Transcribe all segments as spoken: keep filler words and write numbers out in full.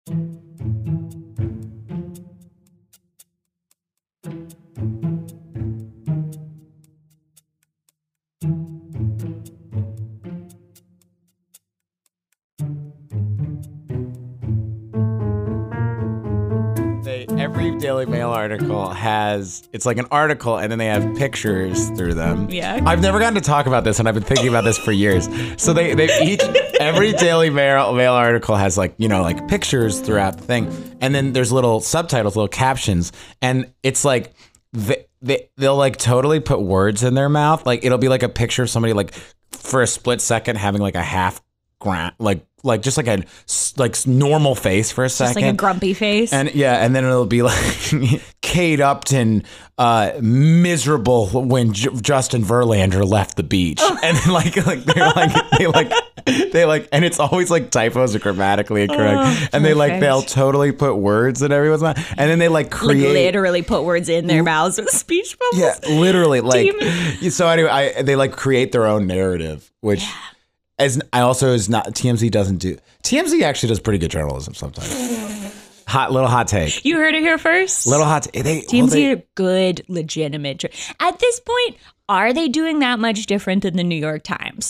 They, every Daily Mail article has, it's like an article and then they have pictures through them. Yeah. I've never gotten to talk about this and I've been thinking about this for years. So they, they each, every Daily Mail, Mail article has like, you know, like pictures throughout the thing. And then there's little subtitles, little captions. And it's like, they, they, they'll like totally put words in their mouth. Like it'll be like a picture of somebody like for a split second having like a half grant, like, like just like a like normal face for a second, just like a grumpy face, and yeah, and then it'll be like Kate Upton, uh, miserable when J- Justin Verlander left the beach, oh. and then like like they're like they like they like, and it's always like typos are grammatically incorrect, oh, and they like they'll totally put words in everyone's mouth, and then they like create like literally put words in their mouths with speech bubbles. Yeah, literally like. So anyway, I they like create their own narrative, which. Yeah. As I also is not T M Z doesn't do T M Z actually does pretty good journalism sometimes. Hot little hot take. You heard it here first. Little hot take. They, T M Z well, they, are good, legitimate. At this point, are they doing that much different than the New York Times?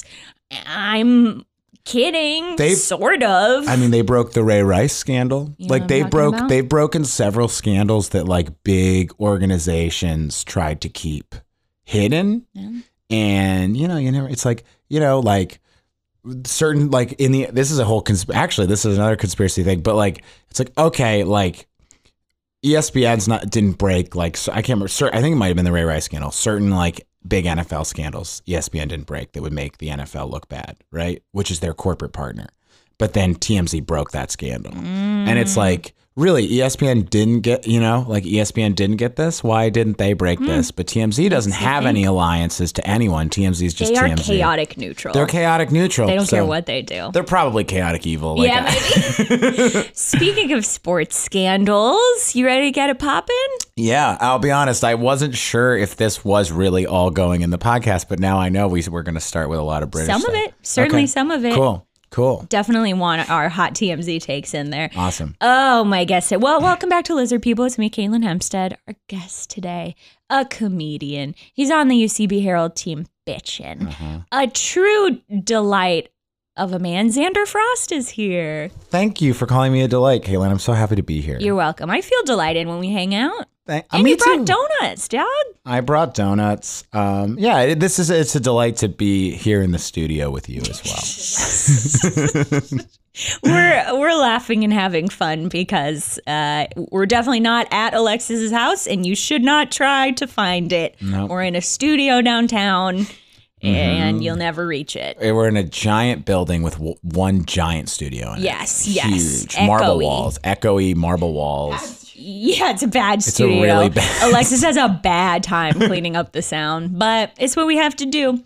I'm kidding. They sort of. I mean, they broke the Ray Rice scandal. You like they broke. About? They've broken several scandals that like big organizations tried to keep hidden. Yeah. And you know, you never. It's like you know, like. Certain like in the this is a whole consp- actually this is another conspiracy thing, but like it's like okay, like E S P N's not didn't break like so I can't remember. Certain, I think it might have been the Ray Rice scandal. Certain like big N F L scandals E S P N didn't break that would make the N F L look bad, right? Which is their corporate partner. But then T M Z broke that scandal, mm. and it's like. Really, E S P N didn't get, you know, like E S P N didn't get this. Why didn't they break mm. this? But T M Z doesn't have any alliances to anyone. T M Z is just T M Z. They are chaotic neutral. They're chaotic neutral. They don't so care what they do. They're probably chaotic evil. Like yeah, maybe. Speaking of sports scandals, you ready to get it poppin'? Yeah, I'll be honest. I wasn't sure if this was really all going in the podcast, but now I know we, we're going to start with a lot of British Some stuff. of it. Certainly okay. some of it. Cool. Cool. Definitely want our hot T M Z takes in there. Awesome. Oh, my guest. Well, welcome back to Lizard People. It's me, Caitlin Hempstead. Our guest today, a comedian. He's on the U C B Herald team bitchin'. Uh-huh. A true delight of a man. Xander Frost is here. Thank you for calling me a delight, Caitlin. I'm so happy to be here. You're welcome. I feel delighted when we hang out. Thank- and me you brought too. donuts, dog. I brought donuts. Um, yeah, it, this is it's a delight to be here in the studio with you as well. we're we're laughing and having fun because uh, we're definitely not at Alexis's house, and you should not try to find it. Nope. We're in a studio downtown, mm-hmm. and you'll never reach it. We're in a giant building with w- one giant studio in yes, it. Yes, Huge. yes. Marble walls, echoey marble walls. Yeah, it's a bad it's studio. A really bad Alexis has a bad time cleaning up the sound, but it's what we have to do.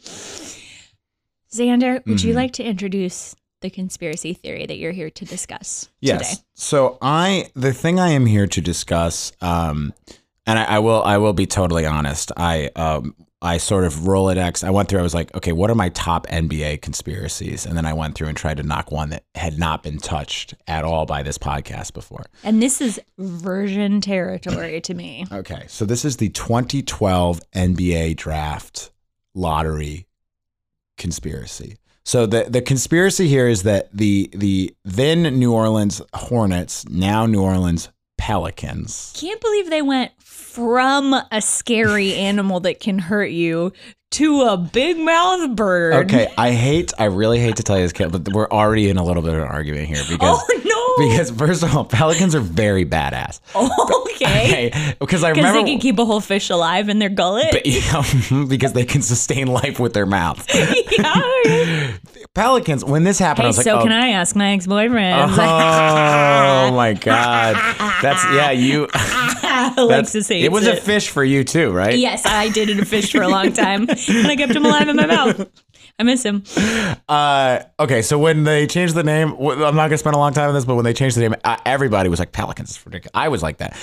Xander, would mm-hmm. you like to introduce the conspiracy theory that you're here to discuss yes. today? So I, the thing I am here to discuss, um, and I, I will, I will be totally honest. I, um, I sort of Rolodex. I went through. I was like, okay, what are my top N B A conspiracies? And then I went through and tried to knock one that had not been touched at all by this podcast before. And this is virgin territory to me. Okay, so this is the twenty twelve N B A draft lottery conspiracy. So the the conspiracy here is that the the then New Orleans Hornets, now New Orleans Pelicans. Can't believe they went from a scary animal that can hurt you to a big mouth bird. Okay, I hate, I really hate to tell you this, kid, but we're already in a little bit of an argument here because, oh no, because first of all, pelicans are very badass. Okay, okay, because I remember they can keep a whole fish alive in their gullet. But, you know, because they can sustain life with their mouth. Yeah. Pelicans. When this happened, hey, I was like, so oh, can I ask my ex-boyfriend? Oh my god, that's yeah, you. Alexis hates it was it. a fish for you too, right? Yes, I did it a fish for a long time, and I kept him alive in my mouth. I miss him. Uh, okay, so when they changed the name, I'm not gonna spend a long time on this, but when they changed the name, uh, everybody was like, "Pelicans is ridiculous." I was like that.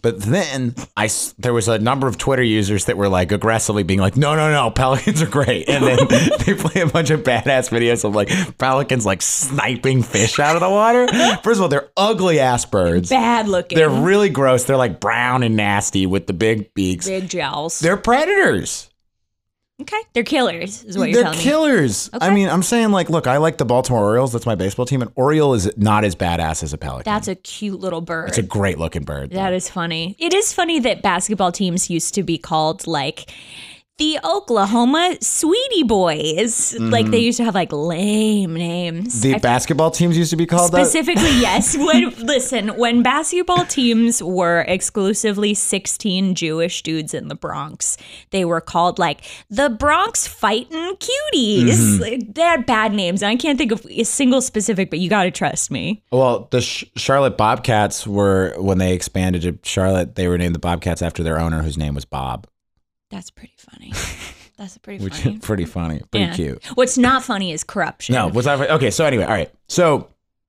But then I, there was a number of Twitter users that were like aggressively being like, no, no, no, Pelicans are great. And then they play a bunch of badass videos of like Pelicans like sniping fish out of the water. First of all, they're ugly ass birds. Bad looking. They're really gross. They're like brown and nasty with the big beaks. Big jowls. They're predators. Okay. They're killers is what you're They're telling me. They're killers. Okay. I mean, I'm saying like, look, I like the Baltimore Orioles. That's my baseball team. And Oriole is not as badass as a pelican. That's a cute little bird. It's a great looking bird. That though. is funny. It is funny that basketball teams used to be called like the Oklahoma Sweetie Boys. Mm-hmm. Like they used to have like lame names. The I basketball teams used to be called specifically, that? yes. When, listen, when basketball teams were exclusively sixteen Jewish dudes in the Bronx, they were called like the Bronx Fightin' Cuties. Mm-hmm. Like, they had bad names. And I can't think of a single specific, but you got to trust me. Well, the Sh- Charlotte Bobcats were, when they expanded to Charlotte, they were named the Bobcats after their owner, whose name was Bob. That's pretty funny. That's pretty Which funny. Which is pretty funny. Pretty yeah. cute. What's not funny is corruption. No, what's not funny? Okay, so anyway, all right. So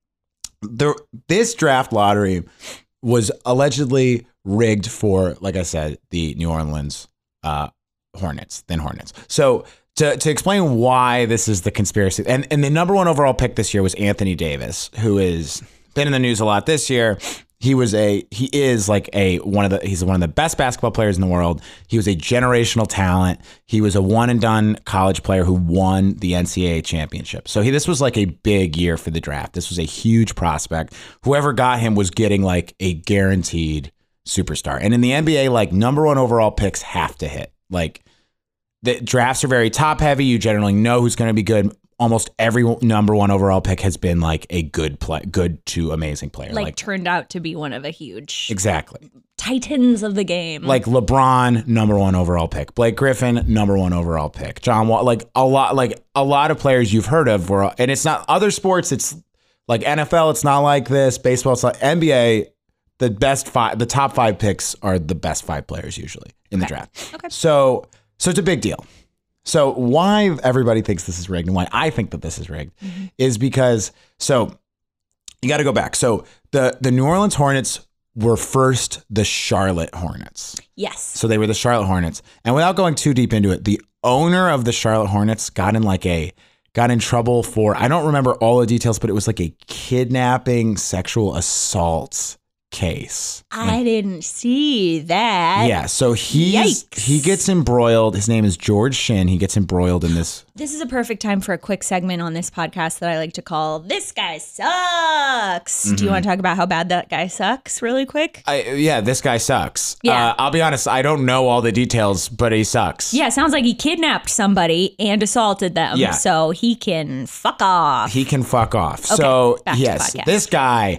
the this draft lottery was allegedly rigged for, like I said, the New Orleans uh, Hornets, then Hornets. So to to explain why this is the conspiracy, and, and the number one overall pick this year was Anthony Davis, who has been in the news a lot this year. He was a he is like a one of the he's one of the best basketball players in the world. He was a generational talent. He was a one and done college player who won the N C double A championship. So he this was like a big year for the draft. This was a huge prospect. Whoever got him was getting like a guaranteed superstar. And in the N B A, like number one overall picks have to hit. Like the drafts are very top heavy. You generally know who's going to be good. Almost every number one overall pick has been like a good play, good to amazing player. Like, like turned out to be one of the huge exactly titans of the game. Like LeBron, number one overall pick. Blake Griffin, number one overall pick. John Wall, like a lot, like a lot of players you've heard of were, and it's not other sports. It's like N F L. It's not like this. Baseball. It's like N B A. The best five, the top five picks are the best five players usually in okay. the draft. Okay. So, so it's a big deal. So why everybody thinks this is rigged and why I think that this is rigged mm-hmm. is because, so you got to go back. So the, the New Orleans Hornets were first the Charlotte Hornets. Yes. So they were the Charlotte Hornets. And without going too deep into it, the owner of the Charlotte Hornets got in like a, got in trouble for, I don't remember all the details, but it was like a kidnapping, sexual assault case. I like, didn't see that. Yeah, so he's Yikes. he gets embroiled. His name is George Shinn. He gets embroiled in this. This is a perfect time for a quick segment on this podcast that I like to call "This Guy Sucks." Mm-hmm. Do you want to talk about how bad that guy sucks, really quick? I, yeah, this guy sucks. Yeah, uh, I'll be honest. I don't know all the details, but he sucks. Yeah, sounds like he kidnapped somebody and assaulted them. Yeah. So he can fuck off. He can fuck off. Okay, so back yes, to this guy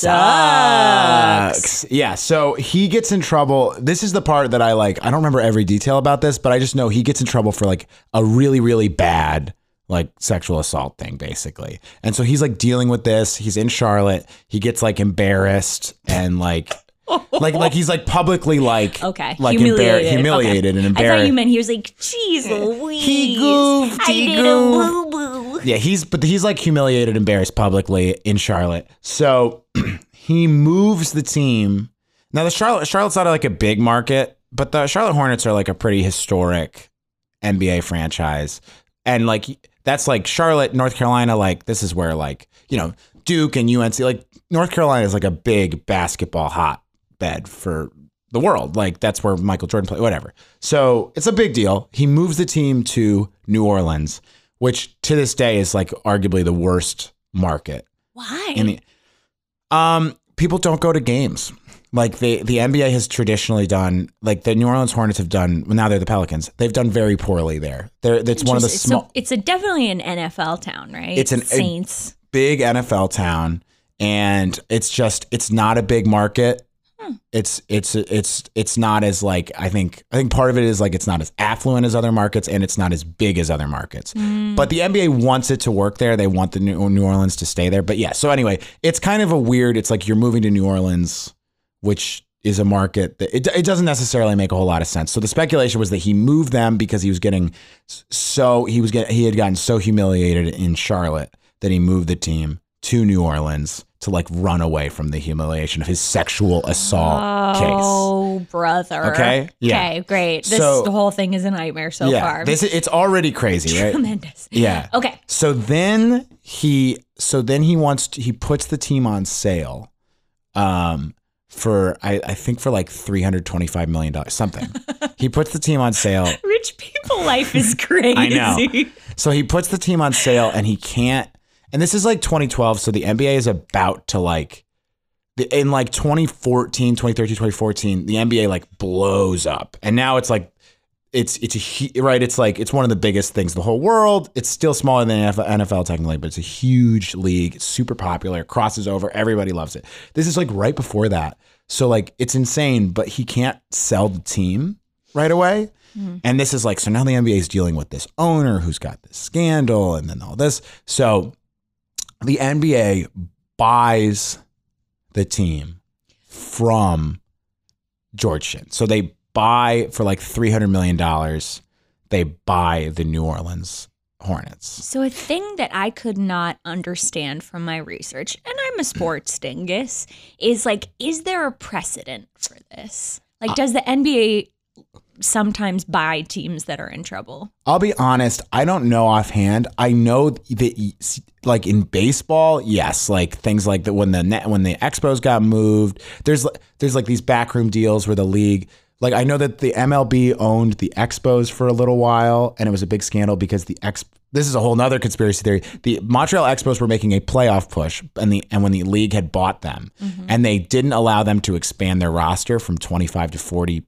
sucks. sucks. Yeah, so he gets in trouble. This is the part that I like. I don't remember every detail about this, but I just know he gets in trouble for like a really, really bad like sexual assault thing, basically. And so he's like dealing with this. He's in Charlotte. He gets like embarrassed and like like like he's like publicly like okay like humiliated, embar- humiliated okay. and embarrassed. I thought you meant he was like, "Jeez Louise, he goofed. I he did goofed. a boo boo." Yeah, he's but he's like humiliated, embarrassed publicly in Charlotte. So he moves the team. Now the Charlotte Charlotte's not like a big market, but the Charlotte Hornets are like a pretty historic N B A franchise. And like that's like Charlotte, North Carolina, like this is where like, you know, Duke and U N C, like North Carolina is like a big basketball hotbed for the world. Like that's where Michael Jordan played, whatever. So it's a big deal. He moves the team to New Orleans, which to this day is like arguably the worst market. Why? In the, um, people don't go to games. Like the, the N B A has traditionally done, like the New Orleans Hornets have done, well, now they're the Pelicans. They've done very poorly there. They're, it's one of the small. So it's a definitely an N F L town, right? It's an Saints. big N F L town, and it's just it's not a big market. Hmm. It's it's it's it's not as like I think I think part of it is like it's not as affluent as other markets, and it's not as big as other markets. Mm. But the N B A wants it to work there. They want the New, New Orleans to stay there. But yeah, so anyway, it's kind of a weird. It's like you're moving to New Orleans, which is a market that it, it doesn't necessarily make a whole lot of sense. So the speculation was that he moved them because he was getting so he was getting he had gotten so humiliated in Charlotte that he moved the team to New Orleans to like run away from the humiliation of his sexual assault oh, case. Oh, brother. Okay. Yeah. Okay, great. This So- the whole thing is a nightmare so yeah, far. this is, it's already crazy, right? Tremendous. Yeah. Okay. So then he, so then he wants to, he puts the team on sale, um, for I, I think for like three hundred twenty-five million dollars, something. He puts the team on sale. Rich people life is crazy. I know. So he puts the team on sale and he can't. And this is like twenty twelve. So the N B A is about to like, the, in like twenty fourteen, twenty thirteen, twenty fourteen, the N B A like blows up. And now it's like, it's, it's a, right. It's like, it's one of the biggest things in the whole world. It's still smaller than N F L technically, but it's a huge league. It's super popular, crosses over. Everybody loves it. This is like right before that. So like, it's insane, but he can't sell the team right away. Mm-hmm. And this is like, so now the N B A is dealing with this owner who's got this scandal and then all this. So the N B A buys the team from George Shinn. So they buy for like three hundred million dollars. They buy the New Orleans Hornets. So a thing that I could not understand from my research, and I'm a sports dingus, is like, is there a precedent for this? Like, does the N B A sometimes buy teams that are in trouble? I'll be honest, I don't know offhand. I know that, like in baseball, yes, like things like that when the net, when the Expos got moved, there's there's like these backroom deals where the league, like I know that the M L B owned the Expos for a little while, and it was a big scandal because the Ex. This is a whole nother conspiracy theory. The Montreal Expos were making a playoff push, and the and when the league had bought them, mm-hmm. and they didn't allow them to expand their roster from twenty-five to forty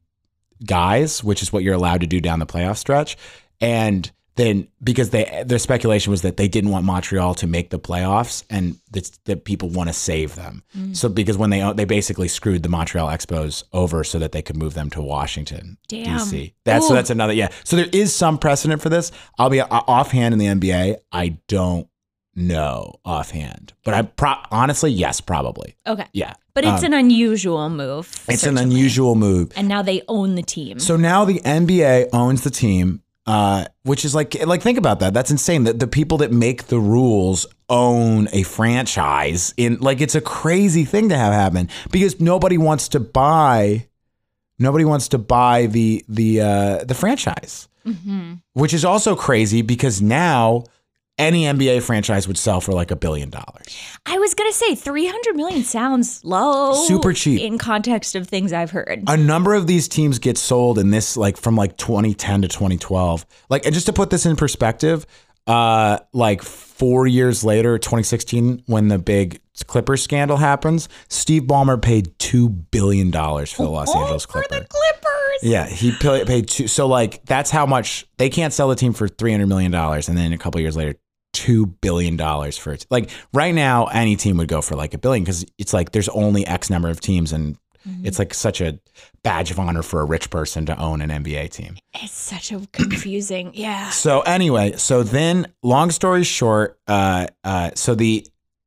guys, which is what you're allowed to do down the playoff stretch. And then because they their speculation was that they didn't want Montreal to make the playoffs and that, that people want to save them. Mm. So because when they they basically screwed the Montreal Expos over so that they could move them to Washington, D C. That's Ooh. So that's another yeah. So there is some precedent for this. I'll be offhand in the N B A. I don't know offhand, but I pro- honestly yes, probably. Okay. Yeah. But it's um, an unusual move. It's certainly. an unusual move. And now they own the team. So now the N B A owns the team, uh, which is like, like think about that. That's insane. That the people that make the rules own a franchise in like, it's a crazy thing to have happen because nobody wants to buy, nobody wants to buy the, the, uh, the franchise, mm-hmm. which is also crazy because now any N B A franchise would sell for like a billion dollars. I was going to say three hundred million sounds low. Super cheap. In context of things I've heard. A number of these teams get sold in this, like from like twenty ten to twenty twelve. Like, and just to put this in perspective, uh, like four years later, twenty sixteen, when the big Clippers scandal happens, Steve Ballmer paid two billion dollars for the Los oh, Angeles Clippers. For the Clippers. Yeah, he paid two. So like, that's how much they can't sell the team for three hundred million dollars. And then a couple years later, two billion dollars for it. Like right now, any team would go for like a billion because it's like there's only X number of teams and mm-hmm. it's like such a badge of honor for a rich person to own an N B A team. It's such a confusing, yeah. So anyway, so then long story short, uh, uh, so the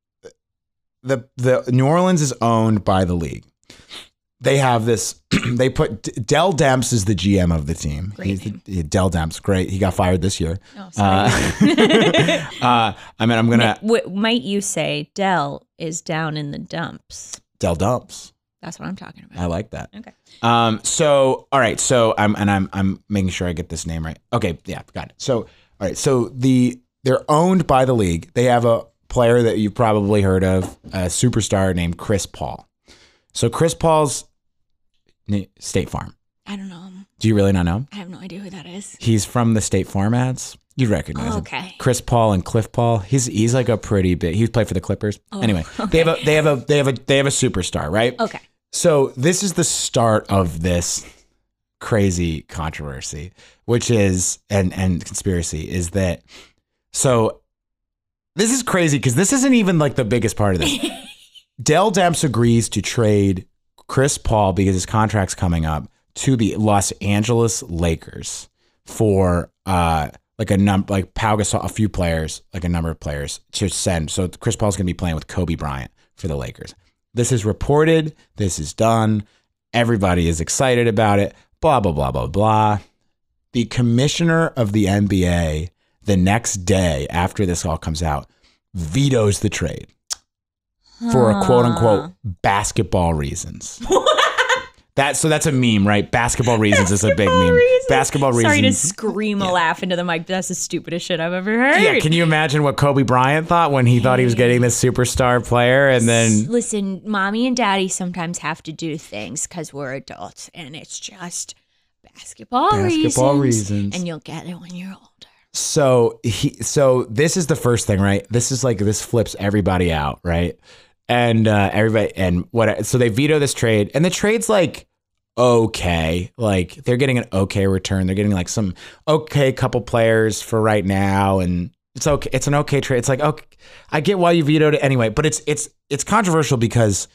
the the New Orleans is owned by the league. They have this, they put, Dell Demps is the G M of the team. Great He's the, Dell Demps, great. He got fired this year. Oh, sorry. Uh, uh, I mean, I'm going to. W- might you say Dell is down in the dumps? Dell Dumps. That's what I'm talking about. I like that. Okay. Um. So, all right. So, I'm, and I'm, I'm making sure I get this name right. Okay. Yeah, got it. So, all right. So, the, they're owned by the league. They have a player that you've probably heard of, a superstar named Chris Paul. So Chris Paul's State Farm. I don't know him. Do you really not know him? I have no idea who that is. He's from the State Farm ads. You'd recognize oh, him. Okay. Chris Paul and Cliff Paul. He's he's like a pretty big. He played for the Clippers. Oh, anyway, okay. they have a they have a they have a they have a superstar, right? Okay. So this is the start of this crazy controversy, which is and and conspiracy is that. So this is crazy because this isn't even like the biggest part of this. Dell Demps agrees to trade Chris Paul because his contract's coming up to the Los Angeles Lakers for uh, like a number, like Pau Gasol, a few players, like a number of players to send. So Chris Paul's going to be playing with Kobe Bryant for the Lakers. This is reported. This is done. Everybody is excited about it. Blah, blah, blah, blah, blah. The commissioner of the N B A the next day after this all comes out vetoes the trade. for a quote unquote basketball reasons. That so that's a meme, right? Basketball reasons Basketball is a big meme. Reasons. Basketball reasons. Sorry to scream a yeah. laugh into the mic. That's the stupidest shit I've ever heard. Yeah, can you imagine what Kobe Bryant thought when he hey. thought he was getting this superstar player and then... Listen, mommy and daddy sometimes have to do things because we're adults and it's just basketball, basketball reasons, reasons. And you'll get it when you're older. So he, so this is the first thing, right? This is like, this flips everybody out, right? And uh, everybody, and what, so they veto this trade, and the trade's like, okay, like they're getting an okay return. They're getting like some okay couple players for right now. And it's okay. It's an okay trade. It's like, okay, I get why you vetoed it anyway, but it's, it's, it's controversial because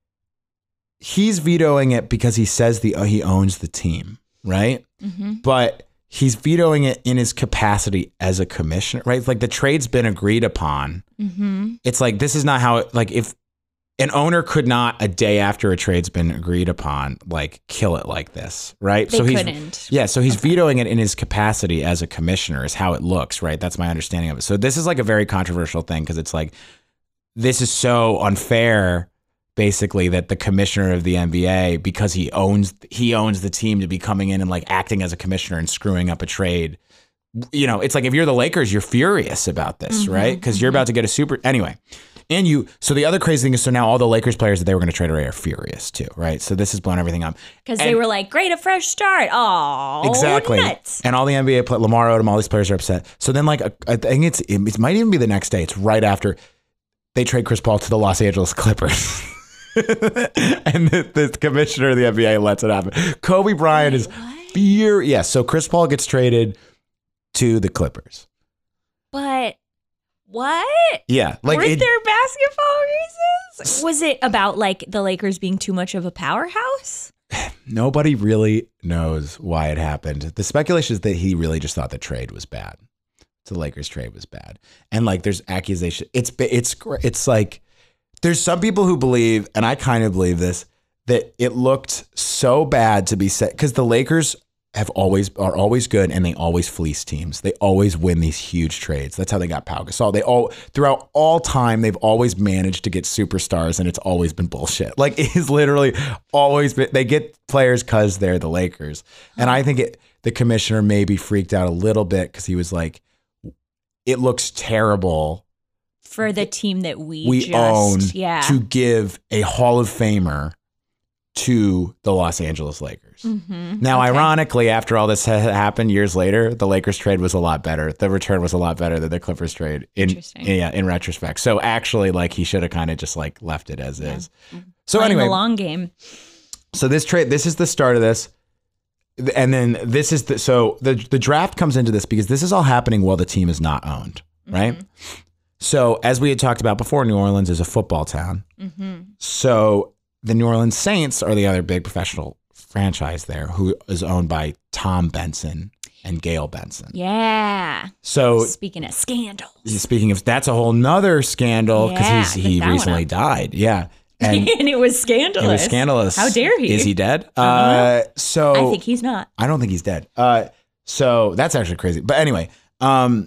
he's vetoing it because he says the, he owns the team, right? Mm-hmm. But he's vetoing it in his capacity as a commissioner, right? It's like the trade's been agreed upon. Mm-hmm. It's like, this is not how it, like if, an owner could not, a day after a trade's been agreed upon, like kill it like this, right? They so he's, couldn't. Yeah, so he's okay. vetoing it in his capacity as a commissioner is how it looks, right? That's my understanding of it. So this is like a very controversial thing because it's like, this is so unfair, basically, that the commissioner of the N B A, because he owns he owns the team, to be coming in and like acting as a commissioner and screwing up a trade. You know, it's like if you're the Lakers, you're furious about this, mm-hmm, right? Because mm-hmm. you're about to get a super... Anyway. And you, so the other crazy thing is, so now all the Lakers players that they were going to trade away are furious too, right? So this has blown everything up. Because they were like, great, a fresh start. Oh, exactly. Nuts. And all the N B A, play, Lamar Odom, all these players are upset. So then like, I think it's, it might even be the next day. It's right after they trade Chris Paul to the Los Angeles Clippers. And the, the commissioner of the N B A lets it happen. Kobe Bryant Wait, is furious. Yes, so Chris Paul gets traded to the Clippers. But... What? Yeah. Like Were it, there basketball reasons? Was it about like the Lakers being too much of a powerhouse? Nobody really knows why it happened. The speculation is that he really just thought the trade was bad. The Lakers trade was bad. And like there's accusation. It's it's it's like there's some people who believe, and I kind of believe this, that it looked so bad to be set because the Lakers have always are always good and they always fleece teams. They always win these huge trades. That's how they got Pau Gasol. They all throughout all time they've always managed to get superstars and it's always been bullshit. Like it is literally always been, they get players because they're the Lakers. And I think it the commissioner maybe freaked out a little bit because he was like, it looks terrible for the team that we we just, own yeah. to give a Hall of Famer to the Los Angeles Lakers. Mm-hmm. Now, okay. ironically, after all this ha- happened years later, the Lakers trade was a lot better. The return was a lot better than the Clippers trade in, yeah, in retrospect. So actually, like he should have kind of just like left it as yeah. is. So Playing anyway, the long game. So this trade, this is the start of this. And then this is the, so the, the draft comes into this because this is all happening while the team is not owned, right? Mm-hmm. So as we had talked about before, New Orleans is a football town. Mm-hmm. So the New Orleans Saints are the other big professional franchise there, who is owned by Tom Benson and Gail Benson. Yeah. So speaking of scandals, speaking of, that's a whole nother scandal because yeah, he's he recently died. Yeah. And, and it was scandalous. It was scandalous. How dare he? Is he dead? Uh-huh. Uh, so I think he's not. I don't think he's dead. Uh, so that's actually crazy. But anyway, um,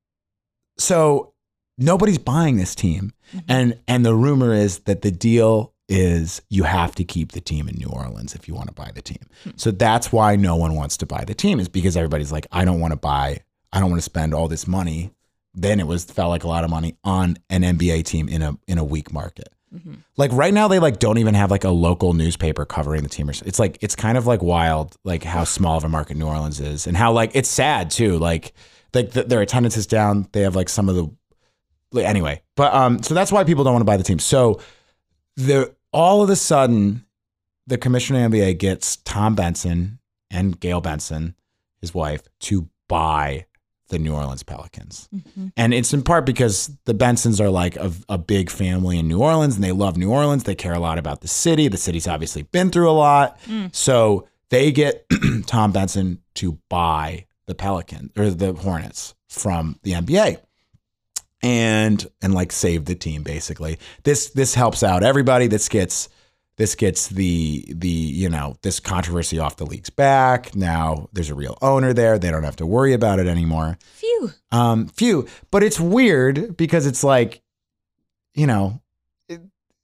so nobody's buying this team, mm-hmm. and and the rumor is that the deal is you have to keep the team in New Orleans if you want to buy the team. Hmm. So that's why no one wants to buy the team, is because everybody's like, I don't want to buy, I don't want to spend all this money. Then it was felt like a lot of money on an N B A team in a in a weak market. Mm-hmm. Like right now, they like don't even have like a local newspaper covering the team. It's like it's kind of like wild, like how small of a market New Orleans is, and how like it's sad too. Like like the, their attendance is down. They have like some of the anyway, but um, so that's why people don't want to buy the team. So the all of a sudden, the commissioner of the N B A gets Tom Benson and Gail Benson, his wife, to buy the New Orleans Pelicans. Mm-hmm. And it's in part because the Bensons are like a, a big family in New Orleans and they love New Orleans. They care a lot about the city. The city's obviously been through a lot. Mm. So they get Tom Benson to buy the Pelicans or the Hornets from the N B A. And and like save the team basically. This this helps out everybody. This gets this gets the the you know this controversy off the league's back. Now there's a real owner there. They don't have to worry about it anymore. Phew. Um, phew. But it's weird because it's like, you know, it,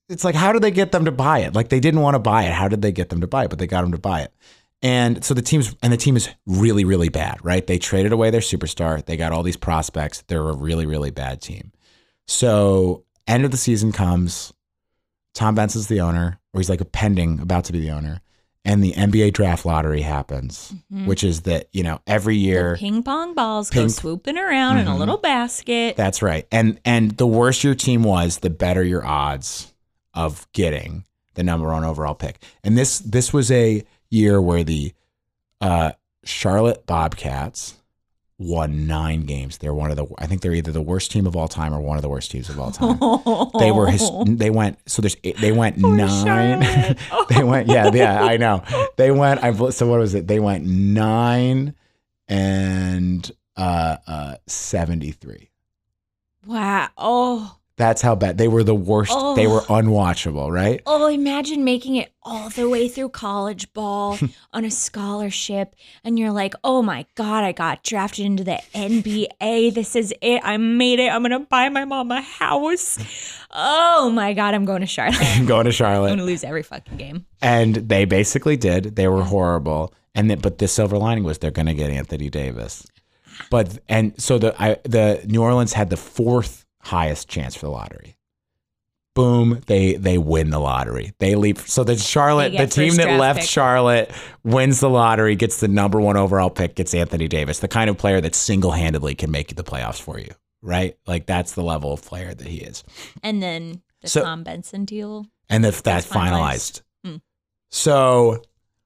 it's like, how did they get them to buy it? Like, they didn't want to buy it. How did they get them to buy it? But they got them to buy it. And so the team's and the team is really, really bad, right? They traded away their superstar. They got all these prospects. They're a really, really bad team. So end of the season comes. Tom Benson's the owner, or he's like a pending, about to be the owner. And the N B A draft lottery happens, mm-hmm. which is that, you know, every year. The ping pong balls ping, go swooping around mm-hmm. in a little basket. That's right. And and the worse your team was, the better your odds of getting the number one overall pick. And this this was a year where the uh, Charlotte Bobcats won nine games. They're one of the, I think they're either the worst team of all time or one of the worst teams of all time. They were, his, they went, so there's, eight, they went oh, nine. they went, yeah, yeah, I know. They went, I so what was it? They went nine and uh, uh, seventy-three. Wow. Oh. That's how bad. They were the worst. Oh. They were unwatchable, right? Oh, imagine making it all the way through college ball on a scholarship. And you're like, oh my God, I got drafted into the N B A. This is it. I made it. I'm going to buy my mom a house. Oh my God, I'm going to Charlotte. I'm going to Charlotte. I'm going to lose every fucking game. And they basically did. They were horrible. And the, But the silver lining was they're going to get Anthony Davis. But and so the I, the New Orleans had the fourth highest chance for the lottery. Boom, they they win the lottery. They leave. So the Charlotte, the team that left pick. Charlotte wins the lottery, gets the number one overall pick, gets Anthony Davis, the kind of player that single-handedly can make the playoffs for you, right? Like that's the level of player that he is. And then the so, Tom Benson deal. And if that's finalized. finalized. Hmm. So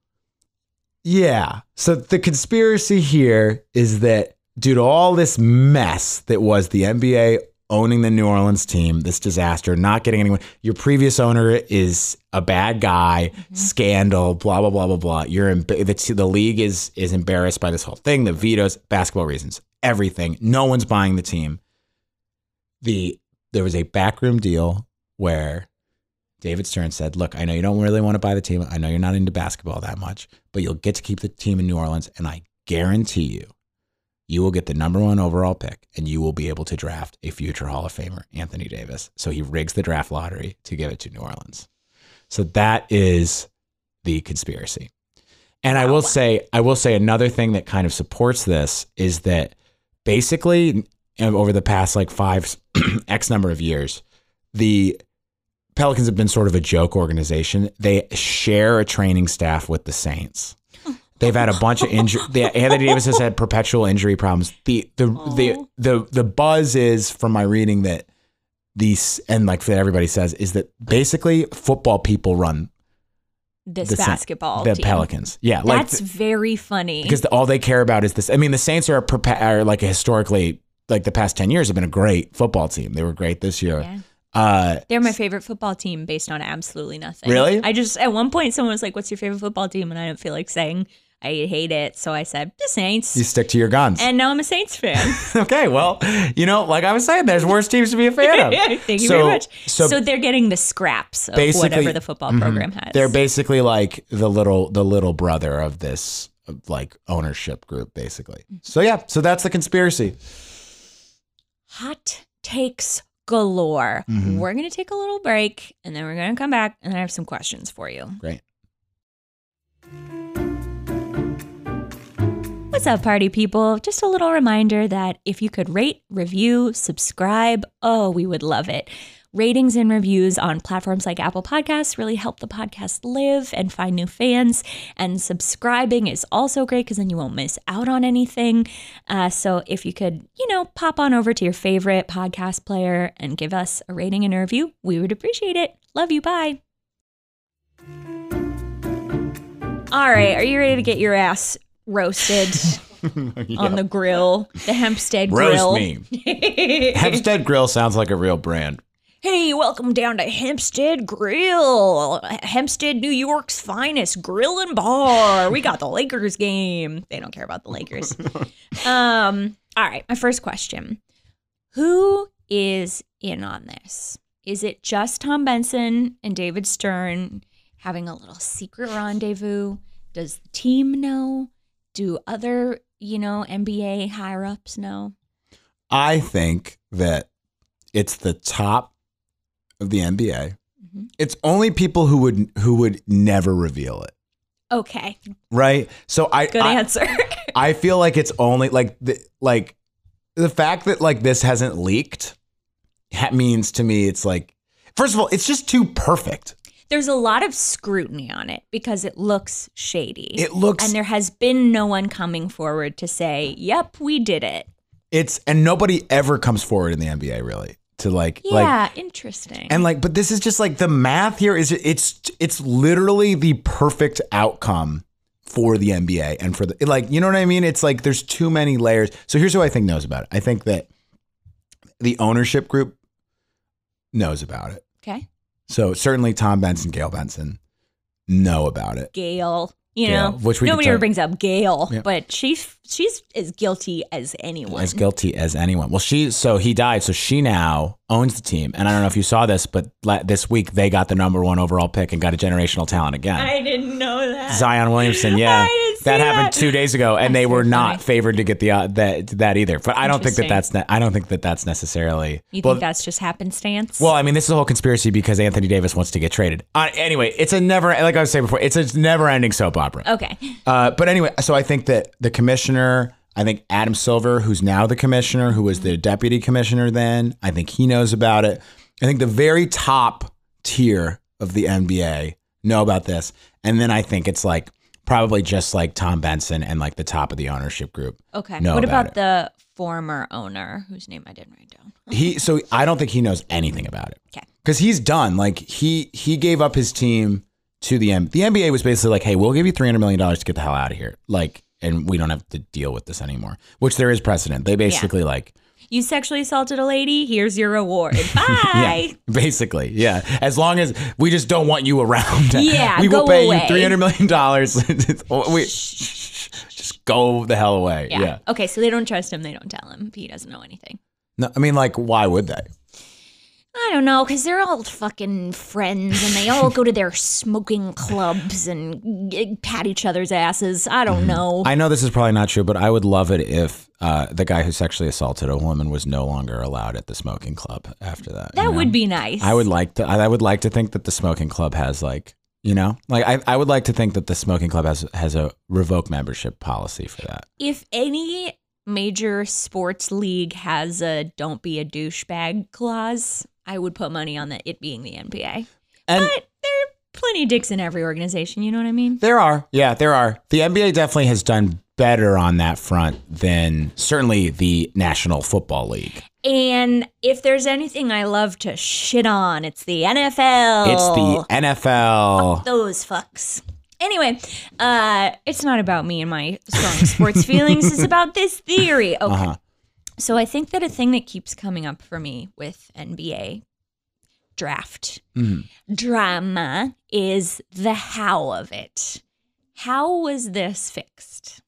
yeah. So the conspiracy here is that due to all this mess that was the N B A owning the New Orleans team, this disaster, not getting anyone. Your previous owner is a bad guy, mm-hmm. scandal, blah, blah, blah, blah, blah. You're in, the, the league is is embarrassed by this whole thing, the vetoes, basketball reasons, everything. No one's buying the team. The There was a backroom deal where David Stern said, look, I know you don't really want to buy the team. I know you're not into basketball that much, but you'll get to keep the team in New Orleans, and I guarantee you, you will get the number one overall pick, and you will be able to draft a future Hall of Famer, Anthony Davis. So he rigs the draft lottery to give it to New Orleans. So that is the conspiracy. And I will say, I will say another thing that kind of supports this is that basically over the past like five X number of years, the Pelicans have been sort of a joke organization. They share a training staff with the Saints. They've had a bunch of injury. Anthony Davis has had perpetual injury problems. The the, the the the buzz is from my reading that these and like that everybody says is that basically football people run this the basketball the team. Pelicans. Yeah, that's like, very funny because the, all they care about is this. I mean, the Saints are, a, are like a historically like the past ten years have been a great football team. They were great this year. Yeah. Uh, They're my favorite football team based on absolutely nothing. Really? I just at one point someone was like, "What's your favorite football team?" And I didn't feel like saying. I hate it, so I said the Saints. You stick to your guns. And now I'm a Saints fan. Okay, well, you know, like I was saying, there's worse teams to be a fan of. Thank you so, very much. So, so they're getting the scraps of whatever the football mm-hmm, program has. They're basically like the little the little brother of this like ownership group, basically. So yeah, so that's the conspiracy. Hot takes galore. Mm-hmm. We're gonna take a little break, and then we're gonna come back, and I have some questions for you. Great. What's up, party people? Just a little reminder that if you could rate, review, subscribe, oh, we would love it. Ratings and reviews on platforms like Apple Podcasts really help the podcast live and find new fans. And subscribing is also great because then you won't miss out on anything. Uh, so if you could, you know, pop on over to your favorite podcast player and give us a rating and a review, we would appreciate it. Love you. Bye. All right. Are you ready to get your ass roasted yeah. on the grill, the Hempstead Grill? Roast me. Hempstead Grill sounds like a real brand. Hey, welcome down to Hempstead Grill, Hempstead, New York's finest grill and bar. We got the Lakers game. They don't care about the Lakers. um. All right, my first question. Who is in on this? Is it just Tom Benson and David Stern having a little secret rendezvous? Does the team know? Do other, you know, N B A higher-ups know? I think that it's the top of the N B A, Mm-hmm. It's only people who would who would never reveal it. Okay. Right. So I good I, answer. I feel like it's only like the like the fact that like this hasn't leaked that means to me it's like, first of all, it's just too perfect. There's a lot of scrutiny on it because it looks shady. It looks, and there has been no one coming forward to say, "Yep, we did it." It's and nobody ever comes forward in the N B A really. To like, yeah, like, interesting. And like, but this is just like the math here is it's it's literally the perfect outcome for the N B A and for the like, you know what I mean? It's like there's too many layers. So here's who I think knows about it. I think that the ownership group knows about it. Okay. So certainly Tom Benson, Gail Benson know about it. Gail. You Gail, know, which we nobody talk- ever brings up Gail, yeah. but she's she's as guilty as anyone. As guilty as anyone. Well, she so he died, so she now owns the team. And I don't know if you saw this, but la- this week they got the number one overall pick and got a generational talent again. I didn't know that. Zion Williamson, yeah, I didn't see that happened that. two days ago, and That's they were so not funny. favored to get the uh, that that either. But I don't think that Interesting. that's ne- I don't think that that's necessarily. You well, think that's just happenstance? Well, I mean, this is a whole conspiracy because Anthony Davis wants to get traded. Uh, anyway, it's a never, like I was saying before, it's a never-ending soap opera. Okay. Uh, but anyway, so I think that the commissioner, I think Adam Silver, who's now the commissioner, who was the deputy commissioner then, I think he knows about it. I think the very top tier of the N B A know about this. And then I think it's like probably just like Tom Benson and like the top of the ownership group. Okay. know What about about it. the former owner whose name I didn't write down? He so I don't think he knows anything about it. Okay. Because he's done. Like he he gave up his team to the N B A. The N B A was basically like, hey, we'll give you three hundred million dollars to get the hell out of here. Like, and we don't have to deal with this anymore, which there is precedent. They basically like, You sexually assaulted a lady? Here's your reward. Bye. yeah, basically, yeah. As long as we just don't want you around. Yeah, we will go pay away. you three hundred million dollars. we, just go the hell away. Yeah. Yeah. Okay, so they don't trust him. They don't tell him. He doesn't know anything. No, I mean, like, why would they? I don't know, because they're all fucking friends and they all go to their smoking clubs and g- pat each other's asses. I don't know. I know this is probably not true, but I would love it if uh, the guy who sexually assaulted a woman was no longer allowed at the smoking club after that. that you know? would be nice. I would like to. I would like to think that the smoking club has like, you know, like I, I would like to think that the smoking club has has a revoke membership policy for that. If any major sports league has a don't be a douchebag clause, I would put money on that it being the N B A. And But there are plenty of dicks in every organization, you know what I mean? there are, yeah, there are. The N B A definitely has done better on that front than certainly the National Football League. And if there's anything I love to shit on, it's the N F L. It's the N F L. Fuck those fucks. Anyway, uh, it's not about me and my strong sports feelings. It's about this theory. Okay. Uh-huh. So I think that a thing that keeps coming up for me with N B A draft Mhm. drama is the how of it. How was this fixed?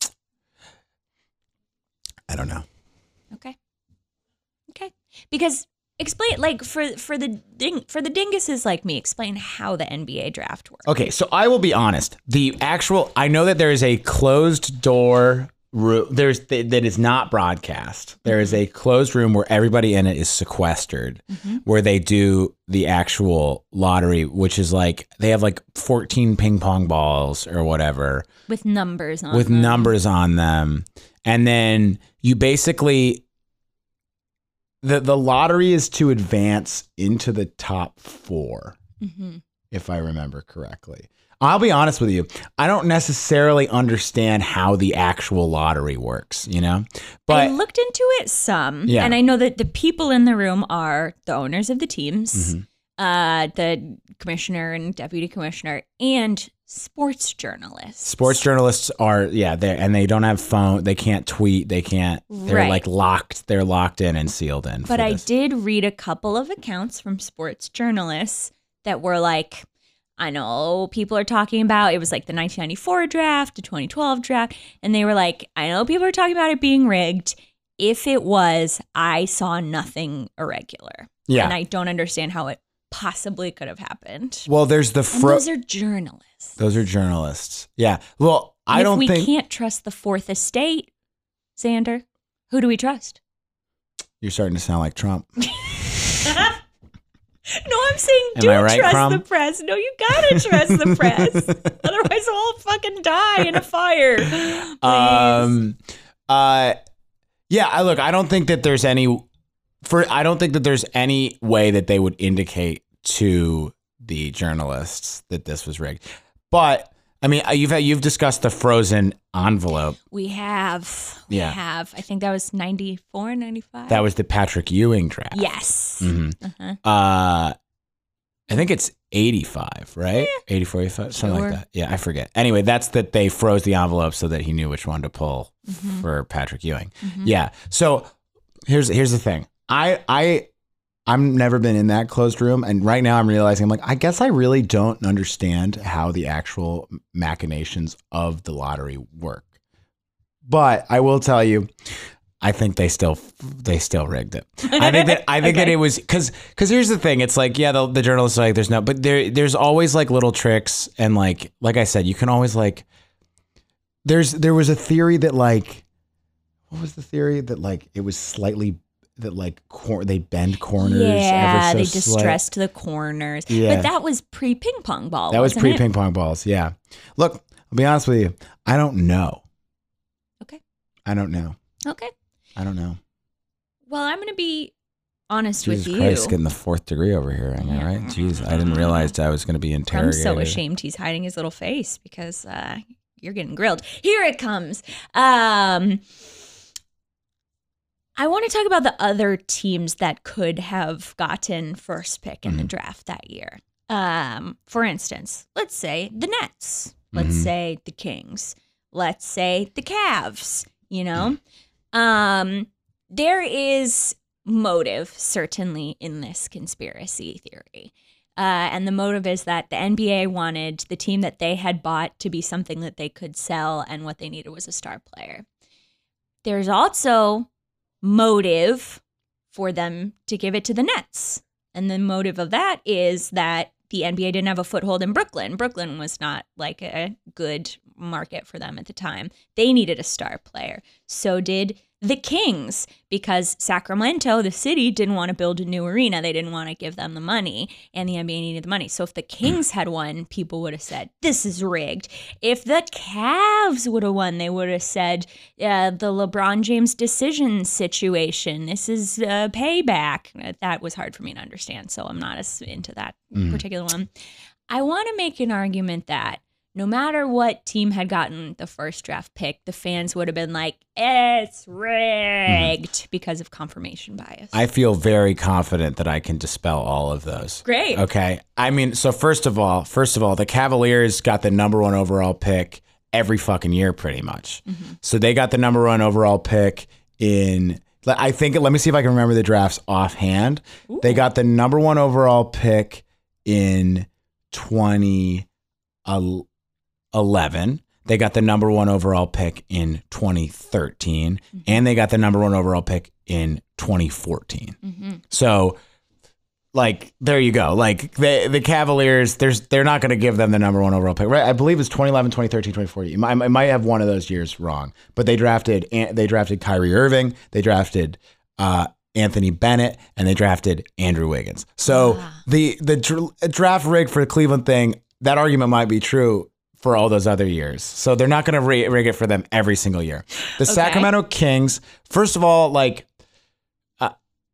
I don't know. Okay. Okay. Because explain, like for for the ding, for the dinguses like me, explain how the N B A draft works. Okay, so I will be honest. The actual, I know that there is a closed door room. There's th- that is not broadcast. There is a closed room where everybody in it is sequestered, Mm-hmm. where they do the actual lottery, which is like they have like fourteen ping pong balls or whatever With numbers on with them. numbers on them, and then you basically. The, the lottery is to advance into the top four, Mm-hmm. if I remember correctly. I'll be honest with you. I don't necessarily understand how the actual lottery works, you know? I But looked into it some, Yeah. and I know that the people in the room are the owners of the teams, Mhm. uh, the commissioner and deputy commissioner, and sports journalists. sports journalists are, yeah, they and they don't have phone. They can't tweet. They can't, they're Right. like locked. They're locked in and sealed in. But for I this. did read a couple of accounts from sports journalists that were like, I know people are talking about, it was like the nineteen ninety-four draft, the twenty twelve draft, and they were like, I know people are talking about it being rigged. If it was, I saw nothing irregular. Yeah. And I don't understand how it possibly could have happened. Well, there's the And fro- those are journalists. those are journalists. Yeah. Well, I And don't if we think can't trust the fourth estate, Xander, who do we trust? you're starting to sound like Trump. No, I'm saying Am don't right, trust Crumb? the press. No, you gotta trust the press. Otherwise, we'll all fucking die in a fire. Please. Um, uh, yeah. I look. I don't think that there's any. For I don't think that there's any way that they would indicate to the journalists that this was rigged. But I mean, you've had, you've discussed the frozen envelope. We have. We yeah. have. I think that was ninety-four, ninety-five. That was the Patrick Ewing draft. Yes. Mm-hmm. Uh-huh. uh I think it's eighty-five, right? Yeah. eighty-four, eighty-five, something sure. like that. Yeah, I forget. Anyway, that's that they froze the envelope so that he knew which one to pull mm-hmm. for Patrick Ewing. Mm-hmm. Yeah. So here's here's the thing. I I I've never been in that closed room, and right now I'm realizing I'm like, I guess I really don't understand how the actual machinations of the lottery work. But I will tell you, I think they still they still rigged it. I think that I think okay. that it was because because here's the thing. It's like, yeah, the, the journalists are like, there's no, but there there's always like little tricks, and like like I said, you can always like there's there was a theory that like what was the theory that like it was slightly. That like cor- they bend corners. Yeah, ever so they slight. distressed the corners. Yeah. But that was pre ping pong ball. That was pre it? ping pong balls. Yeah. Look, I'll be honest with you. I don't know. Okay. I don't know. Okay. I don't know. Well, I'm going to be honest Jesus with Christ, you. getting the fourth degree over here. Am I right? Jeez, I didn't realize I was going to be interrogated. I'm so ashamed he's hiding his little face because uh, you're getting grilled. Here it comes. Um. I want to talk about the other teams that could have gotten first pick in mm-hmm. the draft that year. Um, for instance, let's say the Nets. Let's mm-hmm. say the Kings. Let's say the Cavs, you know? Mm-hmm. Um, there is motive, certainly, in this conspiracy theory. Uh, and the motive is that the N B A wanted the team that they had bought to be something that they could sell, and what they needed was a star player. There's also motive for them to give it to the Nets. And the motive of that is that the N B A didn't have a foothold in Brooklyn. Brooklyn was not like a good market for them at the time. They needed a star player. So did the Kings, because Sacramento, the city, didn't want to build a new arena. They didn't want to give them the money, and the N B A needed the money. So if the Kings had won, people would have said, this is rigged. If the Cavs would have won, they would have said, uh, the LeBron James decision situation, this is uh, payback. That was hard for me to understand, so I'm not as into that mm. particular one. I want to make an argument that no matter what team had gotten the first draft pick, the fans would have been like, it's rigged mm-hmm. because of confirmation bias. I feel very confident that I can dispel all of those. Great. Okay. I mean, so first of all, first of all, the Cavaliers got the number one overall pick every fucking year pretty much. Mm-hmm. So they got the number one overall pick in, I think, let me see if I can remember the drafts offhand. Ooh. They got the number one overall pick in twenty eleven. They got the number one overall pick in twenty thirteen, mm-hmm. and they got the number one overall pick in twenty fourteen. Mm-hmm. So, like, there you go. Like, the the Cavaliers, there's they're not going to give them the number one overall pick, right? I believe it's twenty eleven, twenty thirteen, twenty fourteen. It might, it might have one of those years wrong, but they drafted they drafted Kyrie Irving, they drafted uh, Anthony Bennett, and they drafted Andrew Wiggins. So ah. the the dr- draft rig for the Cleveland thing, that argument might be true for all those other years. So they're not going to rig it for them every single year. The okay. Sacramento Kings, first of all, like uh,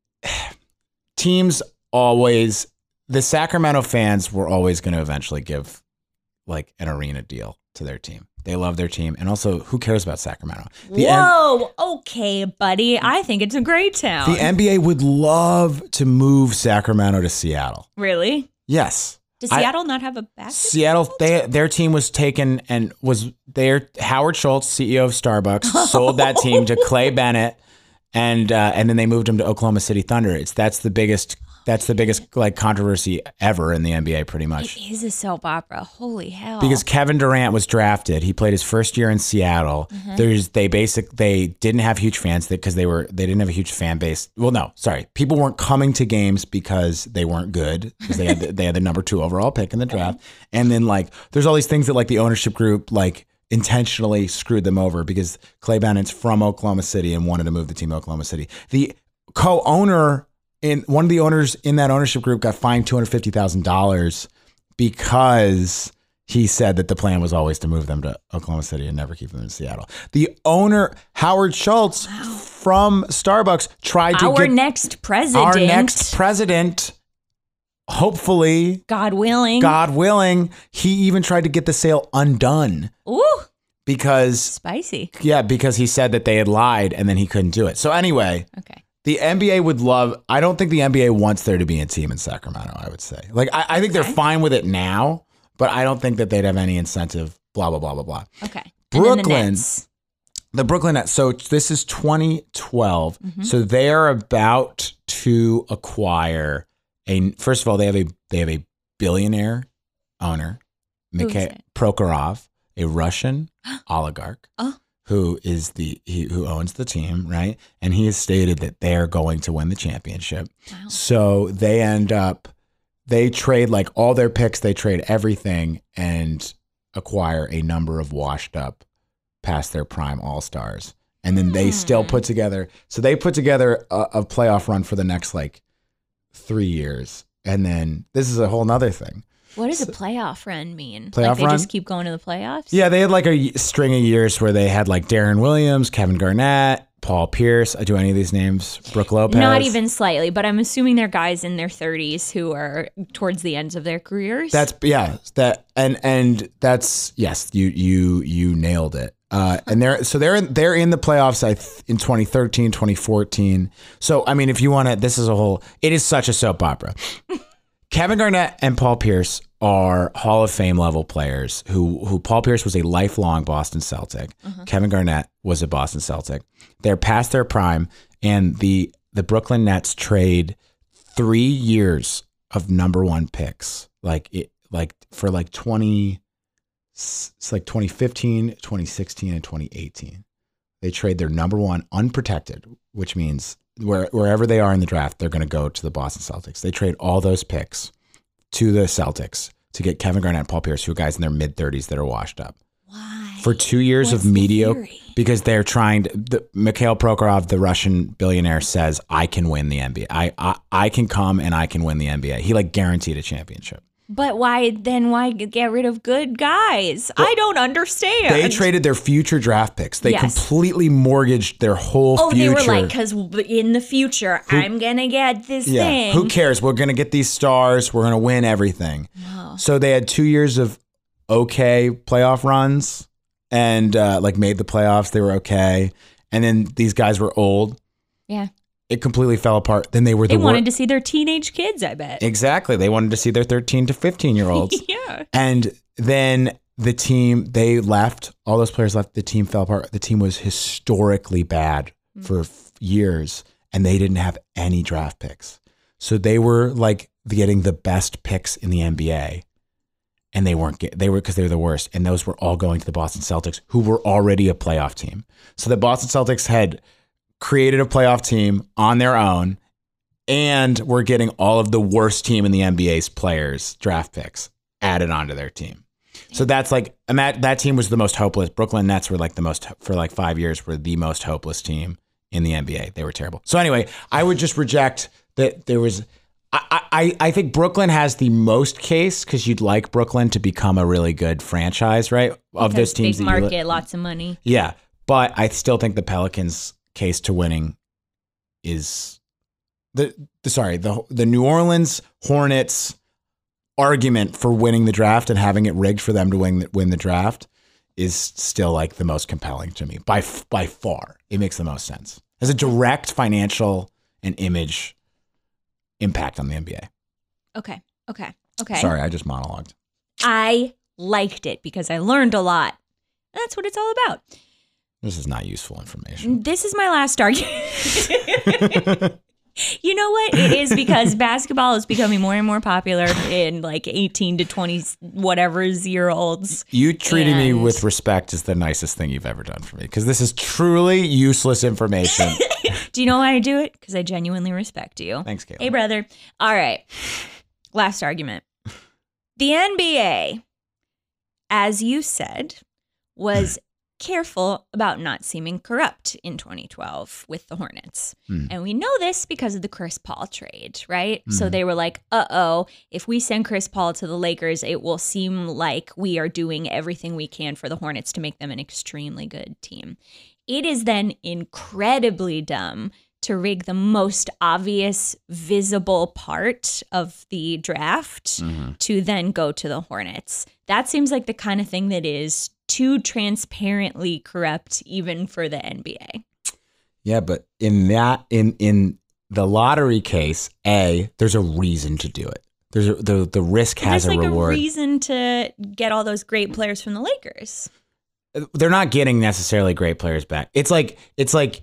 teams always, the Sacramento fans were always going to eventually give like an arena deal to their team. They love their team. And also, who cares about Sacramento? The Whoa, N- okay, buddy. I think it's a great town. The N B A would love to move Sacramento to Seattle. Really? Yes. Does Seattle I, not have a basketball Seattle, they, their team was taken and was their Howard Schultz, C E O of Starbucks, sold that team to Clay Bennett, and uh, and then they moved him to Oklahoma City Thunder. It's that's the biggest that's the biggest like controversy ever in the N B A, pretty much. It is a soap opera. Holy hell! Because Kevin Durant was drafted. He played his first year in Seattle. Mm-hmm. There's they basic they didn't have huge fans because they were they didn't have a huge fan base. Well, no, sorry, people weren't coming to games because they weren't good because they had the, they had the number two overall pick in the draft. And then like there's all these things that like the ownership group like intentionally screwed them over because Clay Bennett's from Oklahoma City and wanted to move the team to Oklahoma City. The co-owner in one of the owners in that ownership group got fined two hundred fifty thousand dollars because he said that the plan was always to move them to Oklahoma City and never keep them in Seattle. The owner, Howard Schultz wow. from Starbucks, tried to our get next president. Our next president, hopefully, God willing, God willing, he even tried to get the sale undone. Ooh, because spicy. Yeah, because he said that they had lied and then he couldn't do it. So anyway, okay. The N B A would love. I don't think the N B A wants there to be a team in Sacramento. I would say, like, I, I think okay. they're fine with it now. But I don't think that they'd have any incentive, blah, blah, blah, blah, blah. Okay. Brooklyn, the, the Brooklyn Nets. So this is twenty twelve. Mm-hmm. So they are about to acquire a, first of all, they have a they have a billionaire owner, Mikhail Prokhorov, a Russian oligarch, oh. who is the he, who owns the team, right? And he has stated that they are going to win the championship. Wow. So they end up They trade like all their picks, they trade everything and acquire a number of washed up past their prime all-stars. And then they mm. still put together, so they put together a, a playoff run for the next like three years. And then this is a whole nother thing. What does so, a playoff run mean? Playoff like they run? just keep going to the playoffs? Yeah, they had like a string of years where they had like Darren Williams, Kevin Garnett, Paul Pierce. I do any of these names? Brooke Lopez? Not even slightly, but I'm assuming they're guys in their thirties who are towards the ends of their careers. That's yeah. That and and that's yes. You you you nailed it. Uh, and they're so they're in, they're in the playoffs I th- in twenty thirteen, twenty fourteen. So I mean, if you want to, this is a whole. It is such a soap opera. Kevin Garnett and Paul Pierce are Hall of Fame level players who who Paul Pierce was a lifelong Boston Celtic. Uh-huh. Kevin Garnett was a Boston Celtic. They're past their prime, and the the Brooklyn Nets trade three years of number one picks, like it like for like twenty, it's like twenty fifteen, twenty sixteen, and twenty eighteen. They trade their number one unprotected, which means where wherever they are in the draft, they're going to go to the Boston Celtics. They trade all those picks to the Celtics to get Kevin Garnett and Paul Pierce, who are guys in their mid thirties that are washed up. Why? For two years What's of mediocre, because they're trying to, the, Mikhail Prokhorov, the Russian billionaire, says, I can win the N B A. I, I I can come and I can win the N B A. He like guaranteed a championship. But why then why get rid of good guys? Well, I don't understand. They traded their future draft picks. They yes. completely mortgaged their whole oh, future. Oh, they were like, because in the future, who, I'm going to get this yeah, thing. Who cares? We're going to get these stars. We're going to win everything. Oh. So they had two years of okay playoff runs and uh, like made the playoffs. They were okay. And then these guys were old. Yeah. It completely fell apart. Then they were the They wanted wor- to see their teenage kids, I bet. Exactly. They wanted to see their thirteen to fifteen year olds. Yeah. And then the team, they left, all those players left, the team fell apart. The team was historically bad mm. for f- years and they didn't have any draft picks. So they were like getting the best picks in the N B A and they weren't get, they were because they were the worst. And those were all going to the Boston Celtics, who were already a playoff team. So the Boston Celtics had created a playoff team on their own and were getting all of the worst team in the N B A's players draft picks added onto their team. So that's like, and that, that team was the most hopeless. Brooklyn Nets were like the most, for like five years, were the most hopeless team in the N B A. They were terrible. So anyway, I would just reject that there was, I, I, I think Brooklyn has the most case because you'd like Brooklyn to become a really good franchise, right? Of those teams. Big market, you, lots of money. Yeah. But I still think the Pelicans' case to winning is the, the sorry the the New Orleans Hornets argument for winning the draft and having it rigged for them to win win the draft is still like the most compelling to me by by far. It makes the most sense as a direct financial and image impact on the N B A. Okay. Okay. Okay. Sorry, I just monologued. I liked it because I learned a lot. That's what it's all about. This is not useful information. This is my last argument. You know what? It is because basketball is becoming more and more popular in like eighteen to twenty whatever year olds. You treating and... me with respect is the nicest thing you've ever done for me because this is truly useless information. Do you know why I do it? Because I genuinely respect you. Thanks, Kayla. Hey, brother. All right. Last argument. The N B A, as you said, was careful about not seeming corrupt in twenty twelve with the Hornets. Mm. And we know this because of the Chris Paul trade, right? Mm. So they were like, uh-oh, if we send Chris Paul to the Lakers, it will seem like we are doing everything we can for the Hornets to make them an extremely good team. It is then incredibly dumb to rig the most obvious, visible part of the draft mm-hmm. to then go to the Hornets. That seems like the kind of thing that is too transparently corrupt even for the N B A. Yeah, but in that, in in the lottery case, A, there's a reason to do it. There's a, the the risk has there's a like reward. There's like a reason to get all those great players from the Lakers. They're not getting necessarily great players back. It's like it's like.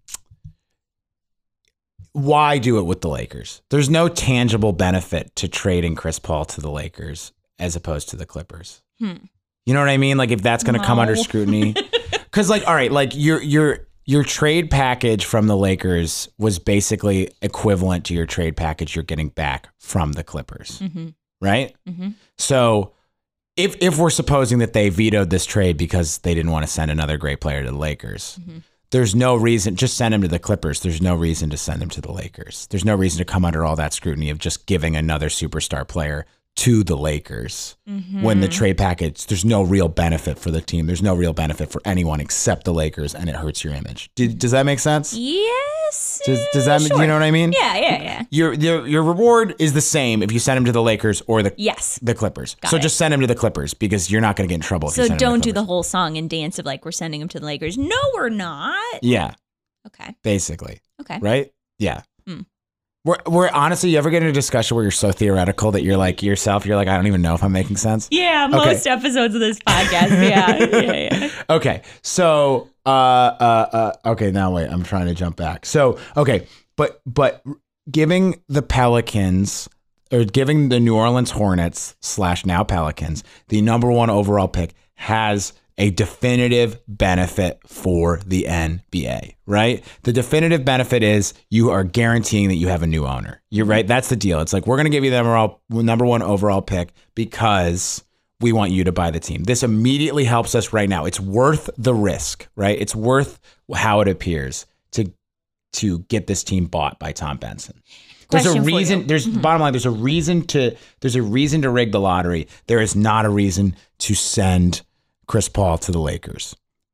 Why do it with the Lakers? There's no tangible benefit to trading Chris Paul to the Lakers as opposed to the Clippers. Hmm. You know what I mean? Like if that's going to no. come under scrutiny, because like, all right, like your your your trade package from the Lakers was basically equivalent to your trade package you're getting back from the Clippers, mm-hmm. right? Mm-hmm. So if if we're supposing that they vetoed this trade because they didn't want to send another great player to the Lakers. Mm-hmm. There's no reason, just send him to the Clippers. There's no reason to send him to the Lakers. There's no reason to come under all that scrutiny of just giving another superstar player to the Lakers mm-hmm. when the trade package, there's no real benefit for the team. There's no real benefit for anyone except the Lakers, and it hurts your image. Did, does that make sense? Yes. Does, does that, sure. you know what I mean? Yeah, yeah, yeah. Your, your your reward is the same if you send him to the Lakers or the yes. the Clippers. Got so it. just send him to the Clippers because you're not going to get in trouble if so you send him to the don't Clippers. do the whole song and dance of like, we're sending him to the Lakers. No, we're not. Yeah. Okay. Basically. Okay. Right? Yeah. Hmm. We're, we're honestly, you ever get in a discussion where you're so theoretical that you're like yourself, you're like, I don't even know if I'm making sense? Yeah, most okay. episodes of this podcast. Yeah. yeah, yeah. Okay. So, uh, uh, uh, okay, now wait, I'm trying to jump back. So, okay, but, but giving the Pelicans or giving the New Orleans Hornets slash now Pelicans the number one overall pick has a definitive benefit for the N B A, right? The definitive benefit is you are guaranteeing that you have a new owner. You're right. That's the deal. It's like, we're going to give you the overall, number one overall pick because we want you to buy the team. This immediately helps us right now. It's worth the risk, right? It's worth how it appears to, to get this team bought by Tom Benson. There's Question a reason, for there's mm-hmm. bottom line, there's a reason to, there's a reason to rig the lottery. There is not a reason to send Chris Paul to the Lakers.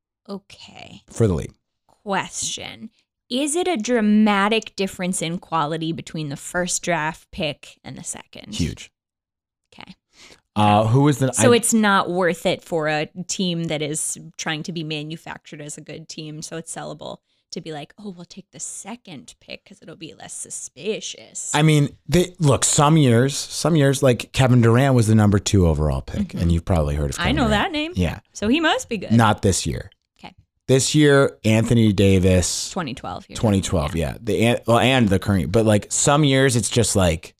Okay. For the league. Question. Is it a dramatic difference in quality between the first draft pick and the second? Huge. Okay. Uh, who is the... So I, it's not worth it for a team that is trying to be manufactured as a good team, so it's sellable, to be like, oh, we'll take the second pick because it'll be less suspicious. I mean, they, look, some years, some years, like Kevin Durant was the number two overall pick, mm-hmm. and you've probably heard of Kevin I know Durant. that name. Yeah. So he must be good. Not this year. Okay. This year, Anthony Davis. twenty twelve. twenty twelve, yeah. yeah. The well, and the current, but like some years, it's just like,